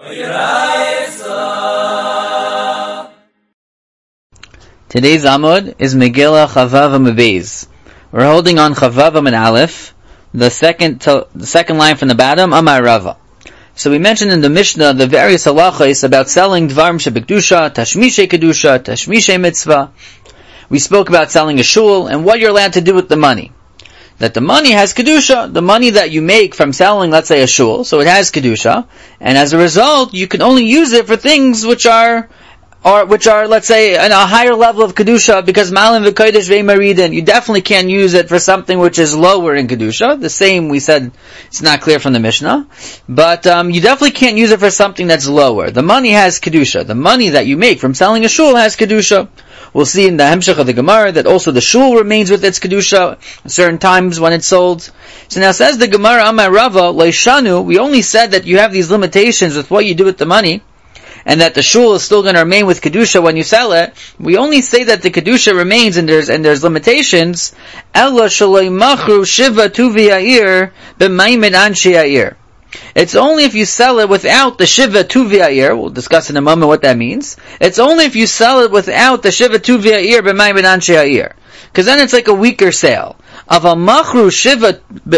Today's Amud is Megillah Chavav Amud Beis. We're holding on Chavav Amud Aleph, the second line from the bottom, Amar Rava. So we mentioned in the Mishnah the various halachos about selling dvarim shebekdusha, tashmishe kedusha, tashmishe mitzvah. We spoke about selling a shul and what you're allowed to do with the money. That the money has kedusha, the money that you make from selling, let's say, a shul, so it has kedusha, and as a result, you can only use it for things which are, let's say, in a higher level of kedusha, because malim v'kodesh ve'maridin, you definitely can't use it for something which is lower in kedusha. The same, we said, it's not clear from the Mishnah, but you definitely can't use it for something that's lower. The money has kedusha. The money that you make from selling a shul has kedusha. We'll see in the Hemshech of the Gemara that also the shul remains with its kedusha at certain times when it's sold. So now says the Gemara, Amar Rava, Leishanu, we only said that you have these limitations with what you do with the money, and that the shul is still going to remain with kedusha when you sell it. We only say that the kedusha remains and there's limitations. Ella shaloi machru shiva tuvi ha'ir b'maimed anshi ha'ir. It's only if you sell it without the shiva tuvi ha'ir. We'll discuss in a moment what that means. It's only if you sell it without the shiva tuvi ha'ir b'maimed anshi ha'ir, because then it's like a weaker sale. Of a machru shiva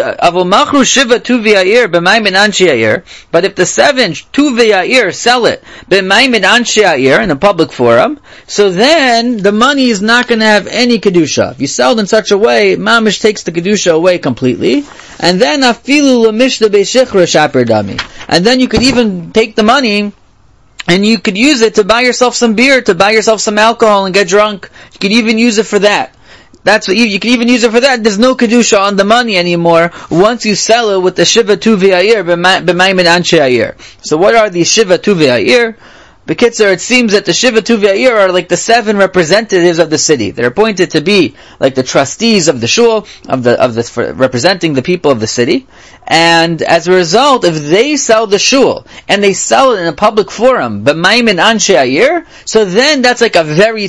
tuvi ha'ir b'maimed anshi ha'ir. But if the 7 tuvi ha'ir sell it b'maimed anshi ha'ir in a public forum, so then the money is not going to have any kedusha. If you sell it in such a way, mamish takes the kedusha away completely, and then afilu lemishta be'shichra shaper dami. And then you could even take the money and you could use it to buy yourself some beer, to buy yourself some alcohol and get drunk. You could even use it for that. That's what you can even use it for that. There's no kedusha on the money anymore once you sell it with the shiva tuvi ha'ir b'maimed anshi ha'ir. So what are these shiva tuvi ha'ir? B'kitzur, it seems that the shiva tuvi ha'ir are like the 7 representatives of the city. They're appointed to be like the trustees of the shul, representing the people of the city. And as a result, if they sell the shul and they sell it in a public forum, b'maimed anshi ha'ir, so then that's a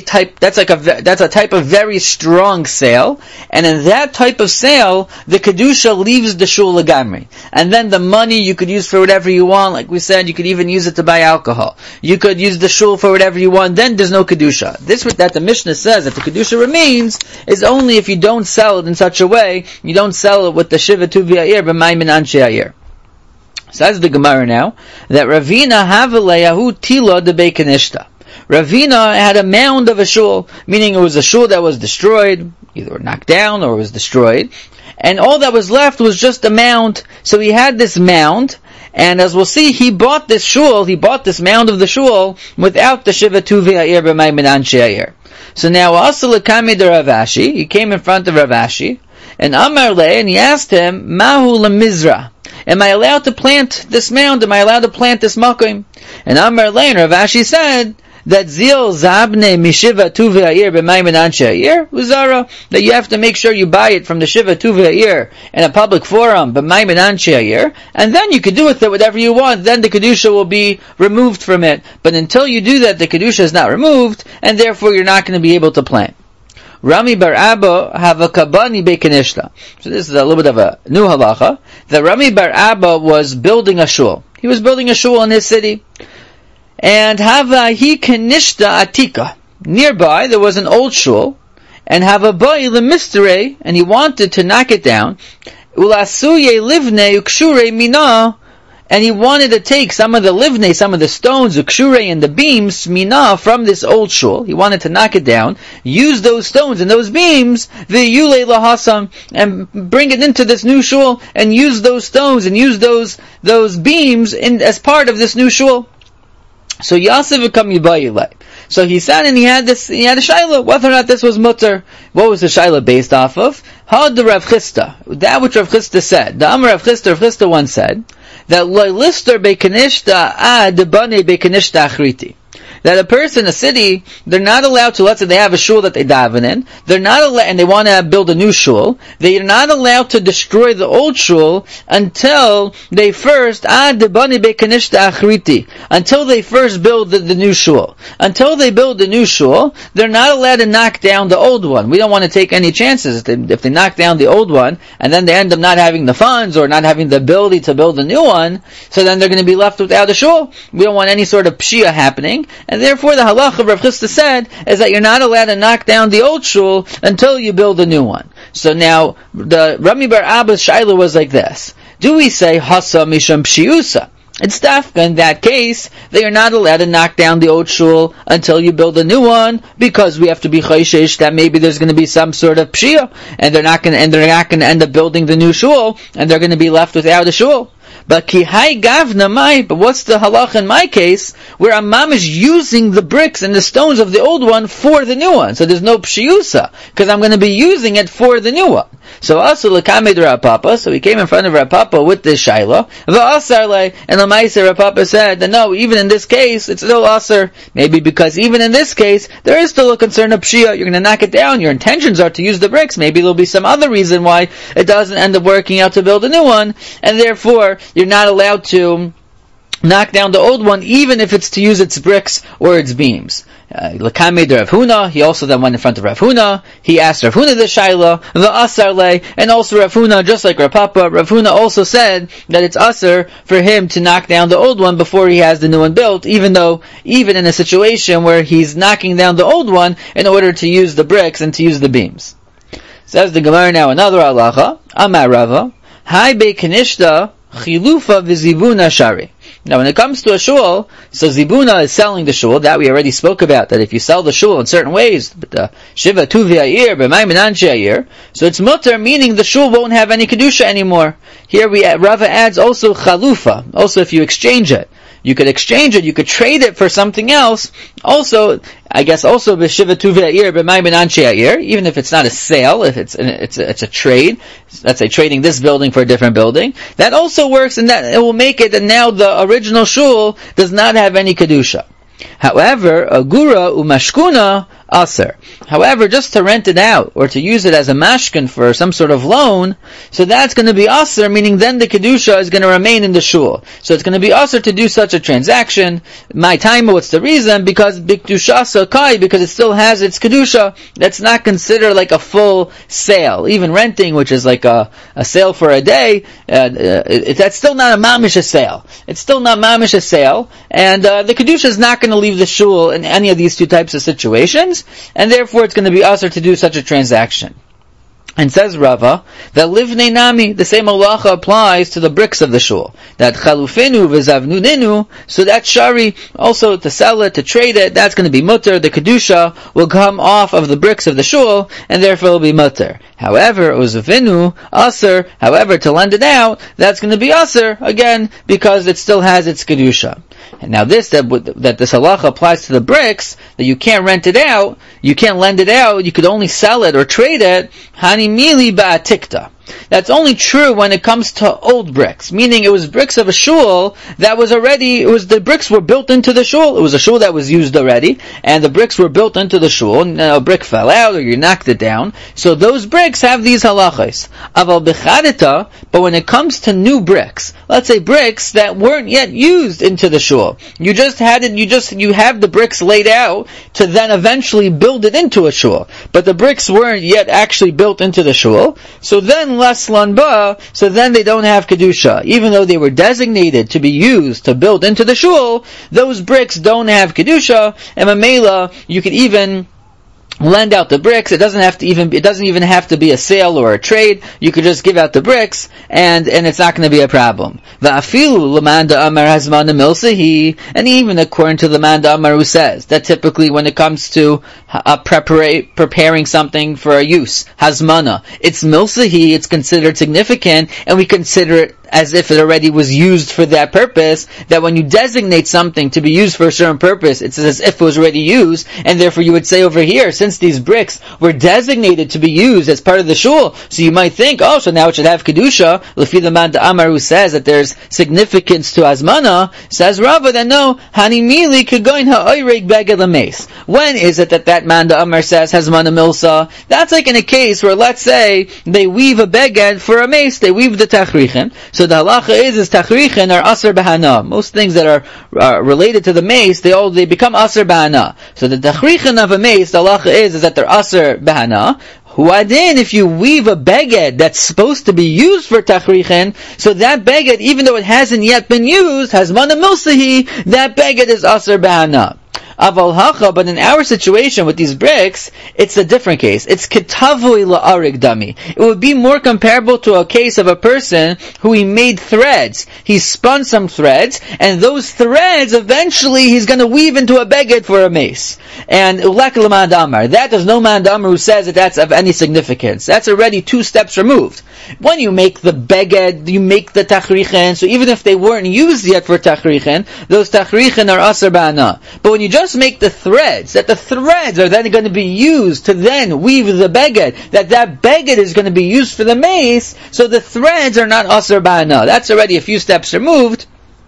type of very strong sale. And in that type of sale, the kedusha leaves the shul legamri. And then the money you could use for whatever you want. Like we said, you could even use it to buy alcohol. You could use the shul for whatever you want. Then there's no kedusha. This that the Mishnah says that the kedusha remains is only if you don't sell it in such a way. You don't sell it with the shiva tuvi ha'ir b'maimed anshi ha'ir. Says the Gemara now that Ravina havaleyahu tila de bekanishta. Ravina had a mound of a shul, meaning it was a shul that was destroyed, either knocked down or was destroyed, and all that was left was just a mound. So he had this mound, and as we'll see, he bought this mound of the shul without the shiva tuvi ha'ir b'maimed anshi ha'ir. So now asal kami de Ravashi, he came in front of Ravashi, and Amar le, and he asked him, Mahu lemizra. Am I allowed to plant this mound? Am I allowed to plant this makom? And Amar le, and Ravashi said that zil zabne mishiva tuvi ha'ir b'maimed anshi ha'ir uzara, that you have to make sure you buy it from the shiva tuvi ha'ir in a public forum b'maimed anshi ha'ir, and then you can do with it whatever you want. Then the kedusha will be removed from it. But until you do that, the kedusha is not removed, and therefore you're not going to be able to plant. Rami bar Abba have a kabani bekanishta. So this is a little bit of a new halacha. That Rami bar Abba was building a shul. He was building a shul in his city. And hava hi kanishta atika. Nearby there was an old shul. And hava ba'i lemistare, and he wanted to knock it down. Ulasuye livne ukshure mina. And he wanted to take some of the livne, some of the stones, ukshure, and the beams, mina, from this old shul. He wanted to knock it down, use those stones and those beams, v'yule lahasam, and bring it into this new shul, and use those stones and use those beams as part of this new shul. So Yasef v'kam yibayilei. So he sat and he had a shaila, whether or not this was mutter. What was the shaila based off of? Had the Rav Chisda, that which Rav Chisda said. The Amar Rav Chisda once said, that loy lister bekanishta ad bane bekanishta achriti. that a person, a city, they're not allowed to, let's say they have a shul that they daven in, they're not allowed, and they want to build a new shul, they are not allowed to destroy the old shul until they first, until they first build the new shul. Until they build the new shul, they're not allowed to knock down the old one. We don't want to take any chances. If they knock down the old one, and then they end up not having the funds, or not having the ability to build a new one, so then they're going to be left without a shul. We don't want any sort of pshia happening, and therefore the halacha of Rav Chisda said is that you're not allowed to knock down the old shul until you build a new one. So now, the Rami Bar Abba's shaila was like this. Do we say hasa misham pshiusa? It's dafka in that case that you're not allowed to knock down the old shul until you build a new one, because we have to be chayshish that maybe there's going to be some sort of pshia, and they're not going to end up building the new shul, and they're going to be left without a shul. But kihai gavna mai, but what's the halacha in my case, where a mom is using the bricks and the stones of the old one for the new one? So there's no pshiusa, because I'm going to be using it for the new one. So also l'kamed Rav Papa, so he came in front of Rav Papa with this shaila, v'asarle, and l'maisa Rav Papa said that no, even in this case, it's still asar, maybe because even in this case, there is still a concern of pshia, you're going to knock it down, your intentions are to use the bricks, maybe there'll be some other reason why it doesn't end up working out to build a new one, and therefore, you're not allowed to knock down the old one, even if it's to use its bricks or its beams. L'kamed Rav Huna, he also then went in front of Rav Huna, he asked Rav Huna the shaila, v'asar, and also Rav Huna, just like Rav Papa, Rav Huna also said that it's asar for him to knock down the old one before he has the new one built, even in a situation where he's knocking down the old one in order to use the bricks and to use the beams. Says the Gemara now another halacha, Amar Rava, Hai be kanishta chilufa v'zibuna shari. Now when it comes to a shul, so zibuna is selling the shul, that we already spoke about, that if you sell the shul in certain ways, but shiva tuvi ayir, b'may menanshi ayir, so it's mutter, meaning the shul won't have any kedusha anymore. Here Rava adds also chalufa, also if you exchange it. You could exchange it, you could trade it for something else. Also, I guess also b'shiva tuvi ayir b'may menanshi ayir, even if it's not a sale, if it's a trade, let's say trading this building for a different building, that also works, and that it will make it that now the original shul does not have any kedusha. However, agura umashkuna aser. However, just to rent it out or to use it as a mashkin for some sort of loan, so that's going to be aser, meaning then the kedusha is going to remain in the shul. So it's going to be aser to do such a transaction. My time, what's the reason? Because bikdusha sakai, because it still has its kedusha. That's not considered like a full sale. Even renting, which is like a sale for a day, that's still not a mamish sale. It's still not mamish a sale, and the kedusha is not going to leave the shul in any of these two types of situations, and therefore it's going to be usher to do such a transaction. And says Rava, that livnei nami, the same halacha applies to the bricks of the shul. That chalufenu v'zavnuninu, so that shari, also to sell it, to trade it, that's going to be mutter, the kedusha will come off of the bricks of the shul, and therefore it will be mutter. However, uzavinu, aser, however, to lend it out, that's going to be aser, again, because it still has its kedusha. And now this, that this halacha applies to the bricks, that you can't rent it out, you can't lend it out, you could only sell it or trade it, hani mili ba'atikta. That's only true when it comes to old bricks, meaning it was bricks of a shul that was already, the bricks were built into the shul. It was a shul that was used already, and the bricks were built into the shul, and a brick fell out, or you knocked it down. So those bricks have these halachas. Aval bechadita, but when it comes to new bricks, let's say bricks that weren't yet used into the shul, you have the bricks laid out to then eventually build it into a shul, but the bricks weren't yet actually built into the shul, so then so then they don't have kedusha. Even though they were designated to be used to build into the shul, those bricks don't have kedusha, and mamela, you could even lend out the bricks. It doesn't even have to be a sale or a trade. You could just give out the bricks, and it's not going to be a problem. Va'afilu l'manda amar hazmana milsahi, and even according to the manda amar who says that typically when it comes to preparing something for a use, hazmana, it's milsahi, it's considered significant, and we consider it as if it already was used for that purpose, that when you designate something to be used for a certain purpose, it's as if it was already used, and therefore you would say over here, since these bricks were designated to be used as part of the shul, so you might think, oh, so now it should have kedusha. Lefi the man Amar who says that there's significance to Azmana, says Rava that no, Hani Mili Kagoin Ha'oireg Beged Lameis. When is it that man Amar says Hazmana Milsa? That's like in a case where, let's say, they weave a beged for a mace, they weave the tachrichin. So the halacha is tachrichin are aser bahana. Most things that are related to the mace, they become aser bahana. So the tachrichin of a mace, the halacha is that they're aser bahana. Huadin, if you weave a beged that's supposed to be used for tachrichin, so that beged, even though it hasn't yet been used, Hazmana Milsahi, that beged is aser bahana. Aval hacha, but in our situation with these bricks, it's a different case. It's ketavui la'arig dami. It would be more comparable to a case of a person who he made threads. He spun some threads, and those threads, eventually, he's going to weave into a beged for a mace. And ulak l'man damar. That there's no man damar who says that that's of any significance. That's already 2 steps removed. When you make the beged, you make the tachrichin, so even if they weren't used yet for tachrichin, those tachrichin are aser ba'ana. But when you just make the threads, that the threads are then going to be used to then weave the beged, that beged is going to be used for the mace, so the threads are not aser ba'ana. That's already a few steps removed.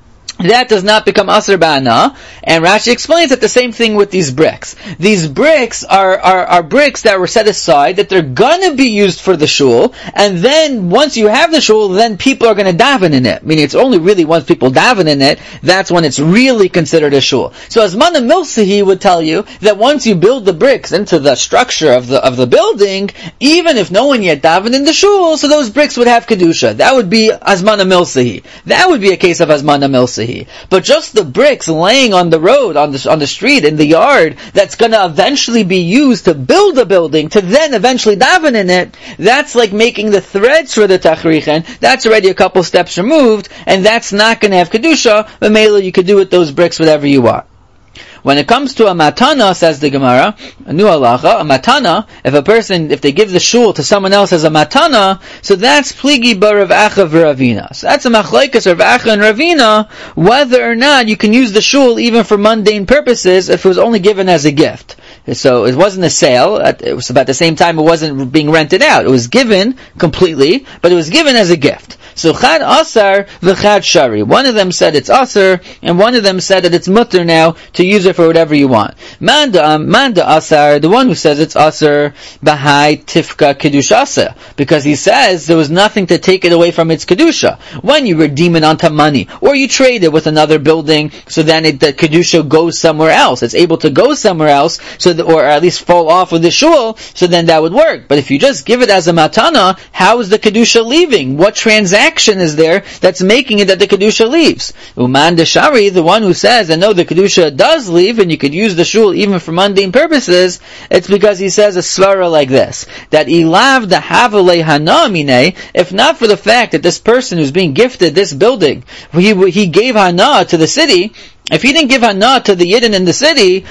That does not become aser ba'ana, and Rashi explains that the same thing with these bricks. These bricks are bricks that were set aside, that they're gonna be used for the shul, and then once you have the shul, then people are gonna daven in it. Meaning it's only really once people daven in it, that's when it's really considered a shul. So Hazmana Milsahi would tell you that once you build the bricks into the structure of the building, even if no one yet daven in the shul, so those bricks would have kedusha. That would be Hazmana Milsahi. That would be a case of Hazmana Milsahi. But just the bricks laying on the road, on the street, in the yard, that's going to eventually be used to build a building, to then eventually daven in it, that's like making the threads for the tachrichin. That's already a couple steps removed, and that's not going to have kedusha, but mainly you could do with those bricks whatever you want. When it comes to a matana, says the Gemara, a new halacha, a matana, if they give the shul to someone else as a matana, so that's pligi bar Rav Acha v'Ravina. So that's a machlokes Rav Acha and Ravina, whether or not you can use the shul even for mundane purposes if it was only given as a gift. So it wasn't a sale, it was about the same time it wasn't being rented out. It was given completely, but it was given as a gift. So chad asar v'chad shari. One of them said it's asar, and one of them said that it's mutter now to use it for whatever you want. Manda asar, the one who says it's asar, bahai tifka kedushasa, because he says there was nothing to take it away from its kedusha. When you redeem it onto money, or you trade it with another building, so then the kedusha goes somewhere else. It's able to go somewhere else, or at least fall off with the shul, so then that would work. But if you just give it as a matana, how is the kedusha leaving? What transaction is there that's making it that the kedusha leaves? Uman Deshari, the one who says that no, the kedusha does leave and you could use the shul even for mundane purposes, it's because he says a svara like this, that ilav the havalei hana, if not for the fact that this person who's being gifted this building, he gave hana to the city. If he didn't give hana to the Yidden in the city,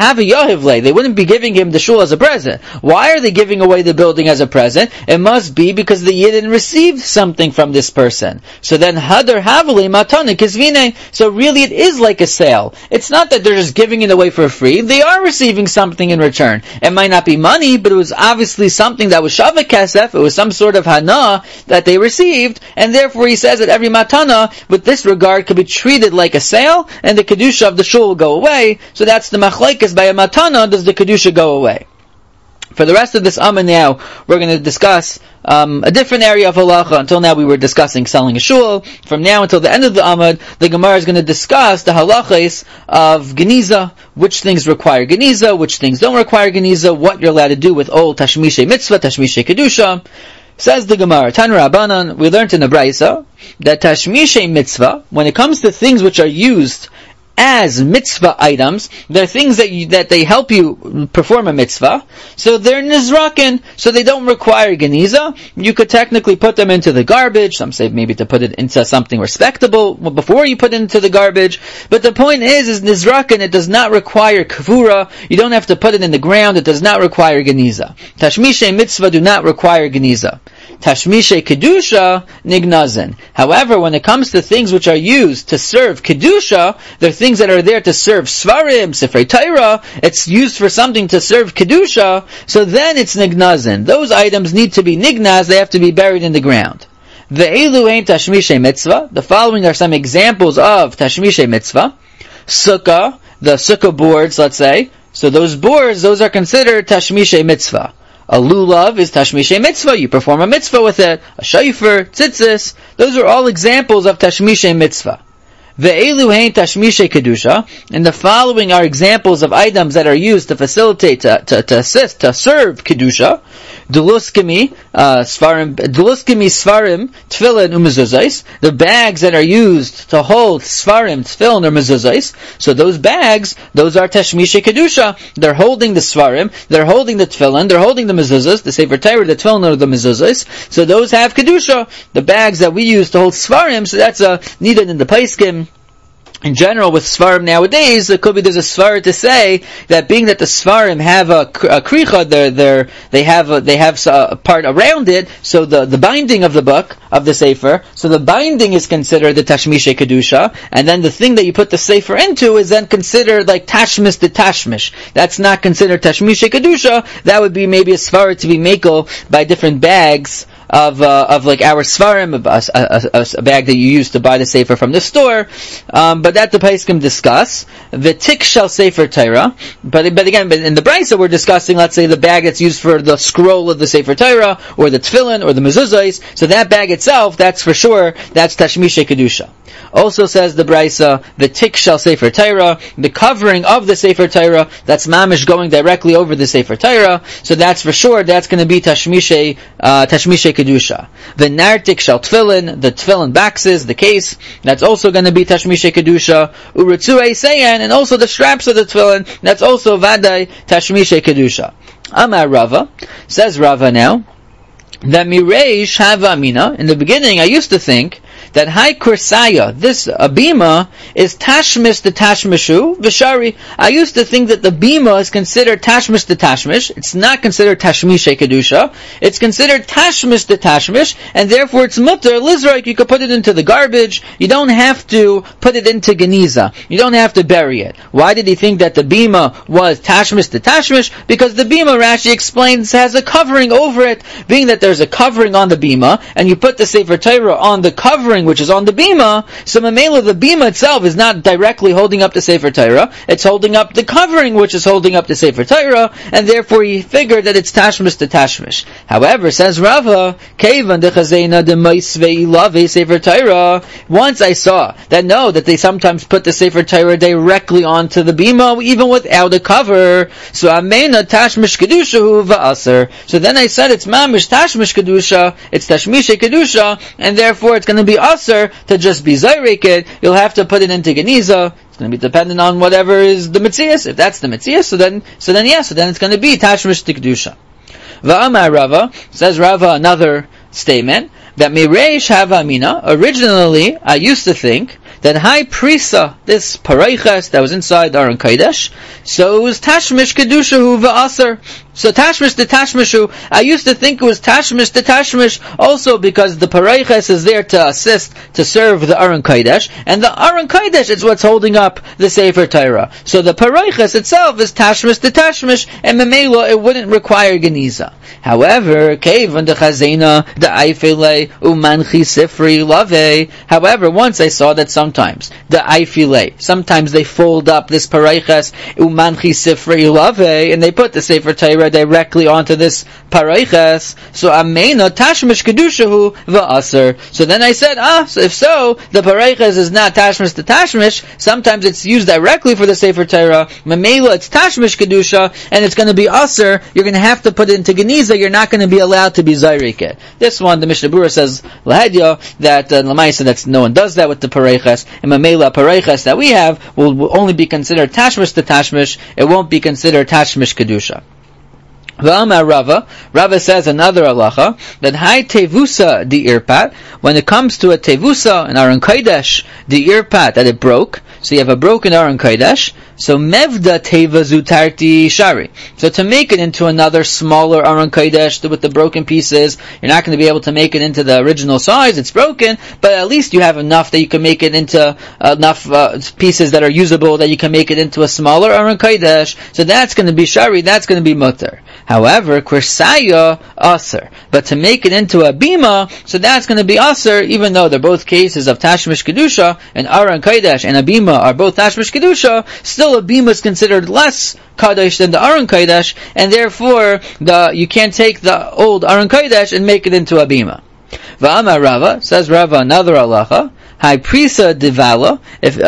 they wouldn't be giving him the shul as a present. Why are they giving away the building as a present? It must be because the Yidden received something from this person. So then, hadar havali matana kizvine. So really it is like a sale. It's not that they're just giving it away for free. They are receiving something in return. It might not be money, but it was obviously something that was shaveh kesef. It was some sort of hana that they received, and therefore he says that every matana, with this regard, could be treated like a sale, and the kedusha of the shul will go away. So that's the machlokes, by a matana does the kedusha go away. For the rest of this Amud now, we're going to discuss a different area of halacha. Until now we were discussing selling a shul. From now until the end of the Amud, the Gemara is going to discuss the halachas of geniza, which things require geniza, which things don't require geniza, what you're allowed to do with old tashmishe mitzvah, tashmishe kedusha. Says the Gemara, Tan Rabbanan, we learned in the Braisa that tashmishe mitzvah, when it comes to things which are used as mitzvah items, they're things that they help you perform a mitzvah, so they're nizrakin, so they don't require geniza. You could technically put them into the garbage. Some say maybe to put it into something respectable before you put it into the garbage. But the point is nizrakin, it does not require kavura. You don't have to put it in the ground. It does not require geniza. Tashmishe mitzvah do not require geniza. Tashmishe Kedusha Nignazin. However, when it comes to things which are used to serve Kedusha, they're things that are there to serve Svarim, Sifrei Torah, it's used for something to serve Kedusha, so then it's Nignazin. Those items need to be Nignaz, they have to be buried in the ground. Ve'elu ein Tashmishe Mitzvah. The following are some examples of Tashmishe Mitzvah. Sukkah, the Sukkah boards, let's say. So those boards, those are considered Tashmishe Mitzvah. A lulav is Tashmishe Mitzvah, you perform a mitzvah with it. A shayfer, tzitzis, those are all examples of Tashmishe Mitzvah. Ve'elu hein Tashmishe Kedusha, and the following are examples of items that are used to facilitate, to assist, to serve Kedusha. Duluskimi, Svarim, Tefillin, Umezuzais. The bags that are used to hold Svarim, Tefillin, or Mezuzais. So those bags, those are Tashmishe Kedusha. They're holding the Svarim, they're holding the Tefillin, they're holding the Mezuzas, the Sefer Torah, the Tefillin, or the Mezuzais. So those have Kedusha. The bags that we use to hold Svarim, so that's needed in the Paiskim. In general, with Svarim nowadays, it could be there's a Svar to say that being that the Svarim have a kricha, they have a part around it, so the binding of the book, of the Sefer, so the binding is considered the Tashmishe Kedusha, and then the thing that you put the Sefer into is then considered like Tashmis the Tashmish. That's not considered Tashmishe Kedusha, that would be maybe a Svar to be makel by different bags of like our Svarim, a bag that you use to buy the Sefer from the store, but that the Paiskim discuss. The Tik shall Sefer Torah, but again, in the Brisa we're discussing, let's say, the bag that's used for the scroll of the Sefer Torah, or the Tefillin, or the Mezuzos, so that bag itself, that's for sure, that's Tashmishe Kedusha. Also says the Brisa, the Tik shall Sefer Torah, the covering of the Sefer Torah, that's mamish going directly over the Sefer Torah, so that's for sure, that's going to be Tashmishe Kedusha. The Nartik shall Tefillin, the Tefillin boxes, the case, that's also going to be Tashmishe Kedusha. Uritzuei Sayan, and also the straps of the Tefillin, that's also Vadai Tashmishe Kedusha. Amar Rava, says Rava now, that Mireish Hava Amina, in the beginning I used to think that Hai Kursaya, this bima, is Tashmish the Tashmishu, Vishari. I used to think that the bima is considered Tashmish the Tashmish. It's not considered Tashmishe Kedusha. It's considered Tashmish the Tashmish, and therefore it's mutter, Lizraik, you could put it into the garbage. You don't have to put it into Geniza. You don't have to bury it. Why did he think that the bima was Tashmish the Tashmish? Because the bima, Rashi explains, has a covering over it, being that there's a covering on the bima, and you put the Sefer Torah on the covering which is on the bima, so Mamela, the bima itself is not directly holding up the Sefer Torah, it's holding up the covering which is holding up the Sefer Torah, and therefore he figured that it's Tashmish to Tashmish. However, says Rava, Kevan dechazena de moisvei lave Sefer Torah, once I saw that they sometimes put the Sefer Torah directly onto the bima, even without a cover, so Amena Tashmish Kedusha va'aser, so then I said it's Mamish Tashmish Kedusha, it's Tashmishe Kedusha, and therefore it's going to be Aser to just be Zayrek it. You'll have to put it into Geniza. It's going to be dependent on whatever is the Metzias. If that's the Metzias, so then it's going to be Tashmish Tikdusha. Va'amar Rava, says Rava another statement, that Mireish Hava Amina, originally I used to think that Hai Prisa, this Paraychas that was inside Aron Kodesh, so it was Tashmish Kedusha hu va'aser. So Tashmish the Tashmishu, I used to think it was Tashmish the Tashmish, also because the Paraychas is there to assist, to serve the Aron Kodesh, and the Aron Kodesh is what's holding up the Sefer Torah. So the Paraychas itself is Tashmish the Tashmish, and Memela, it wouldn't require Geniza. However, Kevan the Chazena, the Aifile, Umanchi Sifri Lave. However, once I saw that sometimes the Aifile, sometimes they fold up this Paraychas, Umanchi Sifri Lave, and they put the Sefer Torah directly onto this Paraychas. So Amena Tashmish Kedushahu va'aser. So then I said, so if so, the Paraychas is not Tashmish to Tashmish. Sometimes it's used directly for the Sefer Torah. Memela, it's Tashmish Kedusha, and it's going to be aser. You're going to have to put it into Geniza. You're not going to be allowed to be Zayrike. This one, the Mishnah Berurah says Lahadya that Lamaisa, that's no one does that with the Paraychas. And Memela Paraychas that we have will only be considered Tashmish to Tashmish. It won't be considered Tashmish Kedusha. Rava says another halacha, that hai tevusa di irpat, when it comes to a tevusa, an Aron Kodesh, di irpat, that it broke, so you have a broken Aron Kodesh, so mevda teva zutarti shari. So to make it into another smaller Aron Kodesh with the broken pieces, you're not going to be able to make it into the original size, it's broken, but at least you have enough that you can make it into enough pieces that are usable that you can make it into a smaller Aron Kodesh, so that's going to be shari, that's going to be mutter. However, kwersaya aser, but to make it into a bima, so that's going to be aser, even though they're both cases of tashmish kedusha, and Aron Kodesh and a bima are both tashmish kedusha. Still, a bima is considered less kadosh than the Aron Kodesh, and therefore you can't take the old Aron Kodesh and make it into a bima. Va'amar Rava, says Rava another halacha, hai prisa devala,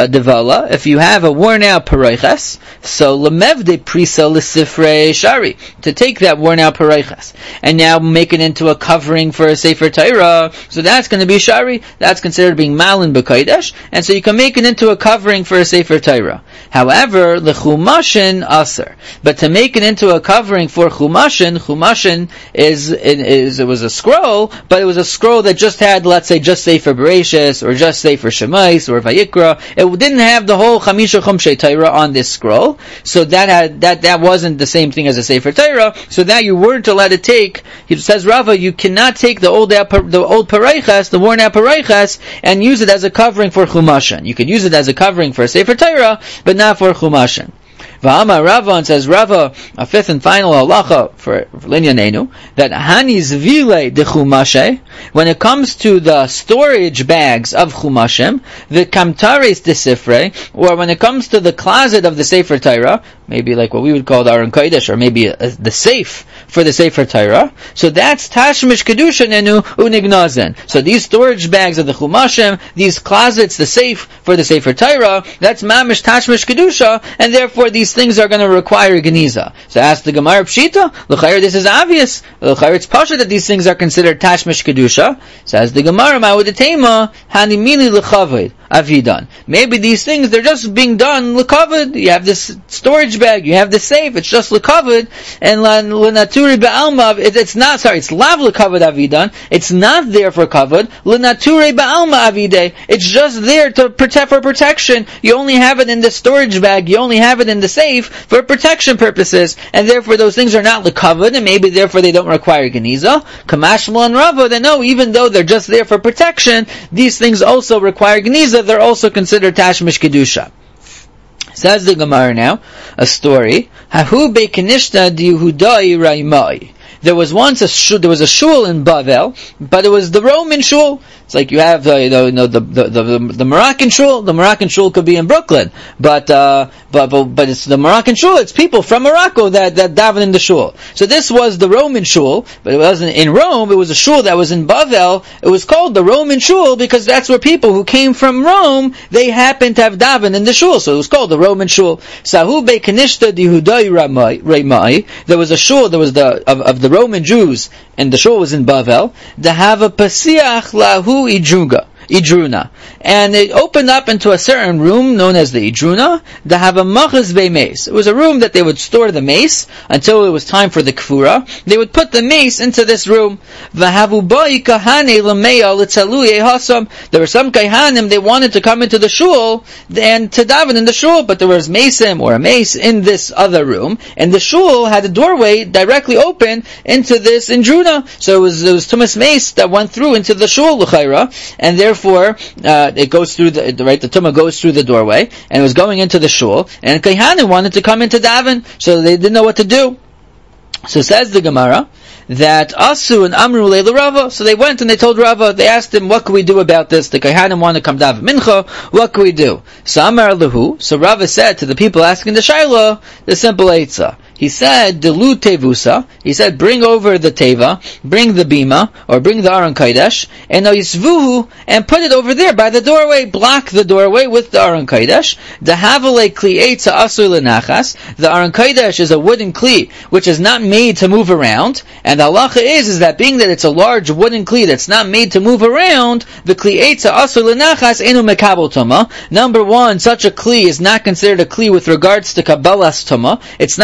if you have a worn out pareiches, so lemevde prisa l'sifrei shari, to take that worn out pareiches and now make it into a covering for a sefer Torah, so that's going to be shari, that's considered being malin b'kodesh, and so you can make it into a covering for a sefer Torah. However, the chumashin aser, but to make it into a covering for chumashin is it was a scroll, but it was a scroll that just had, let's say, just sefer Bereshis, or just Sefer Shemais or Vayikra. It didn't have the whole Chamisha Chumshei Torah on this scroll, so that wasn't the same thing as a Sefer Torah. So that you weren't allowed to take. It says Rava, you cannot take the old pareiches, the worn out pareiches, and use it as a covering for Chumashin. You can use it as a covering for a Sefer Torah, but not for Chumashin. V'amar Rava, and says Rava, a fifth and final halacha for Linyanenu, that hani zvile de chumashe, when it comes to the storage bags of chumashim, the kamtares de sifrei, or when it comes to the closet of the Sefer Torah, maybe like what we would call the Aron Kodesh, or maybe the safe for the Sefer Torah, so that's tashmish kedusha nenu unignazen. So these storage bags of the chumashim, these closets, the safe for the Sefer Torah, that's mamish tashmish kedusha, and therefore these things are going to require geniza. So ask the Gemara Pshita, l'chayr this is obvious, l'chayr it's pasha that these things are considered tashmish kedusha. Says the Gemara, ma'udetema hanimili l'chaved avidan. Maybe these things, they're just being done l'kaved. You have this storage bag, you have the safe, it's just l'kaved, and l'naturi ba'alma, it's not, it's lav l'kaved avidan, it's not there for kaved, l'naturi ba'alma avide, it's just there to protect, for protection. You only have it in the storage bag, you only have it in the safe for protection purposes, and therefore those things are not l'kaved, and maybe therefore they don't require geniza. Kamashmal and Rava, they know even though they're just there for protection, these things also require geniza, they're also considered tashmish kedusha. Says the Gemara now, a story. Hahu be'kenishta di'Yehudai raimai. There was once a shul in Bavel, but it was the Roman shul. It's like you have the Moroccan shul. The Moroccan shul could be in Brooklyn, but it's the Moroccan shul. It's people from Morocco that daven in the shul. So this was the Roman shul, but it wasn't in Rome. It was a shul that was in Bavel. It was called the Roman shul because that's where people who came from Rome, they happened to have daven in the shul. So it was called the Roman shul. Sahu be'kenishta di'Yehudai raimai. There was a shul. There was of the Roman Jews, and the shul was in Bavel. The have a pasiach lahu idruna, and it opened up into a certain room known as the idruna. The have a machaz be'mace. It was a room that they would store the mace until it was time for the kfura. They would put the mace into this room. V'havu bai kahane l'meya l'tzaluye hasam. There were some kahanim, they wanted to come into the shul and to daven in the shul, but there was maceim or a mace in this other room, and the shul had a doorway directly open into this idruna. So it was tumas mace that went through into the shul l'chayra, and therefore it goes through the tumah goes through the doorway, and it was going into the shul, and Kaihanim wanted to come into daven, so they didn't know what to do. So says the Gemara that Asu and Amru leila Rava, so they went and they told Rava, they asked him, what can we do about this? The Kaihanim want to come daven mincha, what can we do? So Amar Lahu, so Rava said to the people asking the Shaila, the simple eitzah. He said, Delu tevusa. He said, bring over the teva, bring the bima, or bring the Aron Kodesh, and yisvuhu, and put it over there by the doorway. Block the doorway with the Aron Kodesh. The havale kli eitza asul lenachas. The Aron Kodesh is a wooden kli which is not made to move around. And the halacha is that being that it's a large wooden kli that's not made to move around, the kli eitza asul lenachas enu mekabel tuma. Number one, such a kli is not considered a kli with regards to kabbalas tuma. It's not mekabel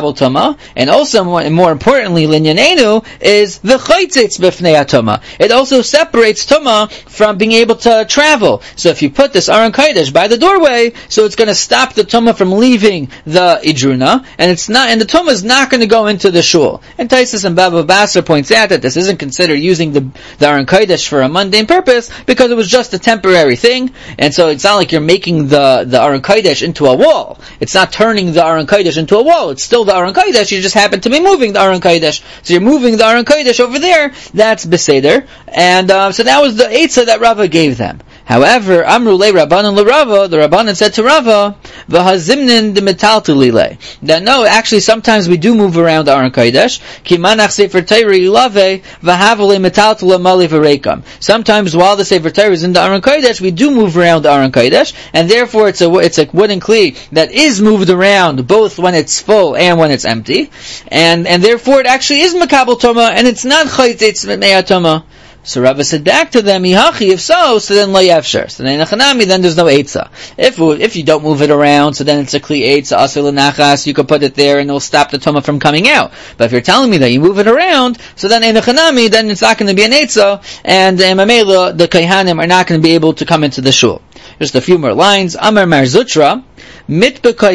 makabel tuma, and also more importantly, linyanenu is the chaytzitz b'fnei atuma. It also separates tuma from being able to travel. So if you put this Aron Kodesh by the doorway, so it's going to stop the tuma from leaving the idruna, and the tuma is not going to go into the shul. And Taisus and Baba Basra points out that this isn't considered using the Aron Kodesh for a mundane purpose because it was just a temporary thing, and so it's not like you're making the Aron Kodesh into a wall. It's not turning the Aron Kodesh into a wall. It's still the Aron Kodesh. You just happen to be moving the Aron Kodesh. So you're moving the Aron Kodesh over there. That's Beseder. And so that was the Eitzah that Rava gave them. However, Amru le Rabbanan le Rava, the Rabbanan said to Rava, V'hazimnin de metaltu lile. That no, actually sometimes we do move around the Aron Kodesh. Ki manach sefer Torah ilave, v'havale metaltu lamali v'reikam. Sometimes while the sefer Torah is in the Aron Kodesh, we do move around the Aron Kodesh, and therefore it's a wooden kli that is moved around both when it's full and when it's empty, and therefore it actually is makabel toma, and it's not chaytitz me'at toma. So Rava said back to them, if so then lo yafsher. So then there's no eitzah. If you don't move it around, so then it's a kli eitzah, asur l'nachas, you could put it there and it'll stop the toma from coming out. But if you're telling me that you move it around, so then then it's not going to be an eitzah, and mamela, the kaihanim are not going to be able to come into the shul. Just a few more lines. Amar Mar Zutra, mitbechai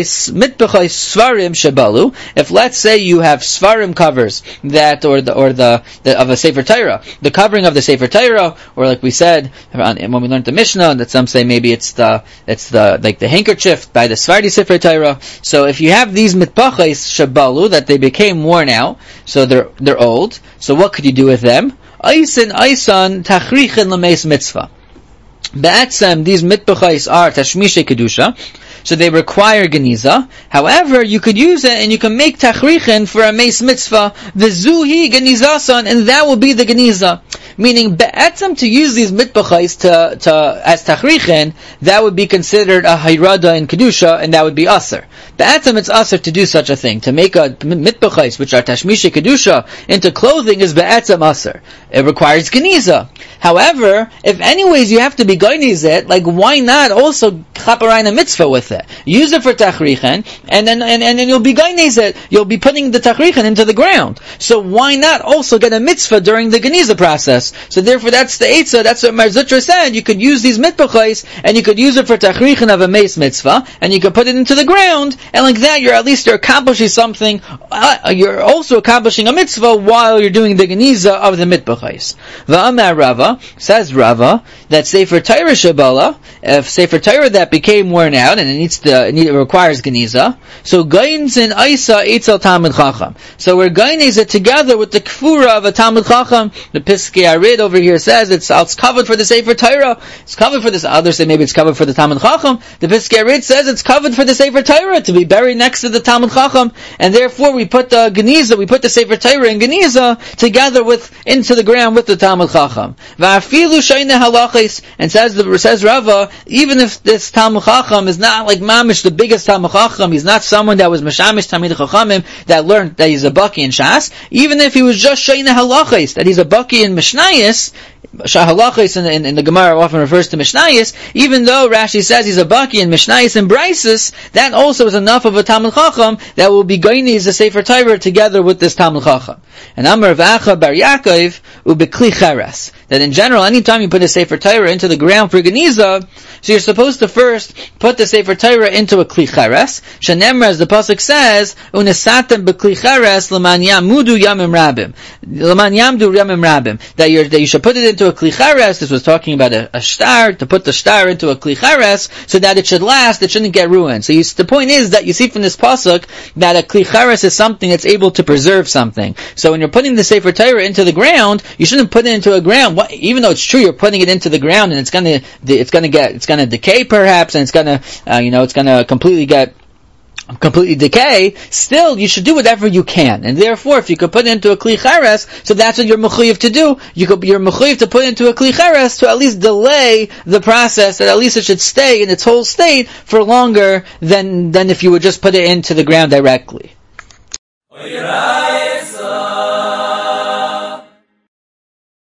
svarim shebalu. If let's say you have svarim covers that, or the of a Sefer Torah, the covering of the Sefer Torah, or like we said when we learned the Mishnah, that some say maybe it's the like the handkerchief by the Svardi Sefer Torah. So if you have these mitbechai shebalu that they became worn out, so they're old. So what could you do with them? Aisan tachrichin l'meis mitzvah. Ba'atzem, these mitbechais are tashmishe kedusha, so they require geniza. However, you could use it and you can make tachrichin for a meis mitzvah, the zuhi genizasan, and that will be the geniza. Meaning, be'etzem, to use these mitbechais as tachrichin, that would be considered a hayrada in kedusha, and that would be aser. Be'etzem, it's aser to do such a thing. To make a mitbechais, which are tashmishe kedusha, into clothing is be'etzem aser. It requires geniza. However, if anyways you have to be goynizet, like why not also chaparayna mitzvah with it? Use it for tachrichin, and then you'll be goynizet. You'll be putting the tachrichin into the ground. So why not also get a mitzvah during the geniza process? So therefore, that's the eitzah. That's what Mar Zutra said. You could use these mitbechais, and you could use it for tachrichin of a meis mitzvah, and you could put it into the ground, and like that, you're accomplishing something. You're also accomplishing a mitzvah while you're doing the geniza of the mitbechais. Va'amar Rava, says Rava, that Sefer Torah Shabala, if Sefer Torah that became worn out and it requires geniza, so gains in Isa Eitzel Talmud Chacham. So we're gaining it together with the kfura of a Talmud Chacham. The Piskei Arid over here says it's covered for the Sefer Torah. It's covered for this. Others say maybe it's covered for the Talmud Chacham. The Piskei Arid says it's covered for the Sefer Torah to be buried next to the Talmud Chacham, and therefore we put the geniza, we put the Sefer Torah and geniza together into the ground with the Talmud Chacham. And says Rava, even if this Talmud Chacham is not like mamish the biggest Talmud Chacham, he's not someone that was mashamish Talmid Chachamim that learned that he's a baki in Shas, even if he was just shayna halachis, that he's a baki in Mishnayis, Halachis in the Gemara often refers to Mishnayis, even though Rashi says he's a baki in Mishnayis and Brises, that also is enough of a Talmud Chacham that will be goyniz the Sefer Torah together with this Talmud Chacham. And Amar V'acha Bar Yaakov u'bekli cheres, that in general, anytime you put a Sefer Torah into the ground for Geniza, so you're supposed to first put the Sefer Torah into a kli cheres. Shenemra, as the pasuk says, unesatem bekli cheres l'man yamudu yamim rabim, l'man yamdu yamim rabim, that you should put it into a kli cheres. This was talking about a star, to put the star into a kli cheres so that it should last, it shouldn't get ruined. So the point is that you see from this pasuk that a kli cheres is something that's able to preserve something. So when you're putting the Sefer Torah into the ground, you shouldn't put it into a ground. Even though it's true you're putting it into the ground and it's gonna decay perhaps, and it's gonna completely decay, still you should do whatever you can. And therefore, if you could put it into a kli cheres, so that's what you're mechuyev to do. You're mechuyev to put it into a kli cheres to at least delay the process, that at least it should stay in its whole state for longer than if you would just put it into the ground directly.